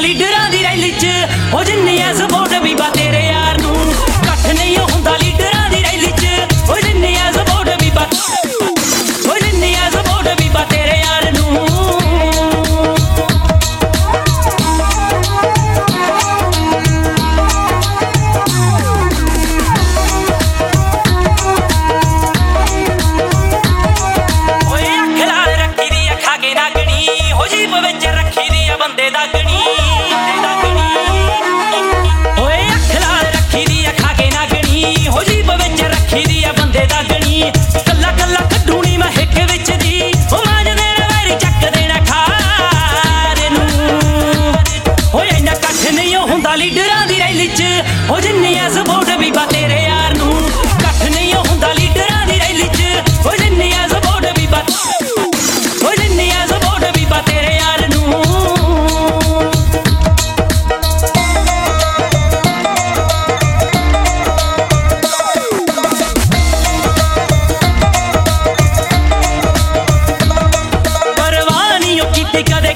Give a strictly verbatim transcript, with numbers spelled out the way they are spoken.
ਲੀਡਰਾਂ ਦੀ ਰੈਲੀ 'ਚ ਉਹ ਜਿੰਨੀ ਐ ਸਪੋਰਟ ਬੀਬਾ ਤੇਰੇ ਯਾਰ ਨੂੰ ਇਕੱਠ ਨਹੀਂ ਹੁੰਦਾ ਲੀਡਰਾਂ ਦੀ ਰੈਲੀ 'ਚ ਉਹ ਜਿੰਨੀ ਐ ਸਪੋਰਟ ਬੀਬਾ ਉਹ ਜਿੰਨੀ ਐ ਸਪੋਰਟ ਬੀਬਾ ਤੇਰੇ ਯਾਰ ਨੂੰ ਵਿੱਚ ਰੱਖੀ ਦੀ ਆ ਬੰਦੇ ਦਾ ਗਣੀ ਓਏ ਅੱਖ ਲਾਲ ਰੱਖੀ ਦੀ ਆ ਖਾ ਕੇ ਨਾ ਗਣੀ ਹੋ ਜੀਬ ਵਿੱਚ ਰੱਖੀ ਦੀ ਆ ਬੰਦੇ ਦਾ ਗਣੀ ਕੱਲਾ ਕੱਲਾ ਕੱਢੂਣੀ ਮੈਂ ਹਿੱਕ ਵਿੱਚ ਦੀ ਉਹ ਮਾਜ ਦੇਣਾ ਵੈਰੀ ਚੱਕ ਦੇਣਾ ਖਾਰੇ ਨੂੰ ਓਏ ਇੰਨਾ ਇਕੱਠ ਨਹੀਂ ਹੁੰਦਾ ਲੀਡਰਾਂ ਦੀ ਰੈਲੀ 'ਚ ਉਹ ਜਿੰਨੀ ਐ ਸਪੋਰਟ ਬੀਬਾ ਤੇਰੇ ਯਾਰ ਨੂੰ ਇਕੱਠ ਨਹੀਂ ਹੁੰਦਾ ਲੀਡਰਾਂ ਦੀ ਰੈਲੀ 'ਚ ਉਹ ਜਿੰਨੀ ਐ ਸਪੋਰਟ ਬੀਬਾ ਉਹ ਜਿੰਨੀ ਐ ਸਪੋਰਟ ਬੀਬਾ ਤੇਰੇ ਯਾਰ ਕਦੇ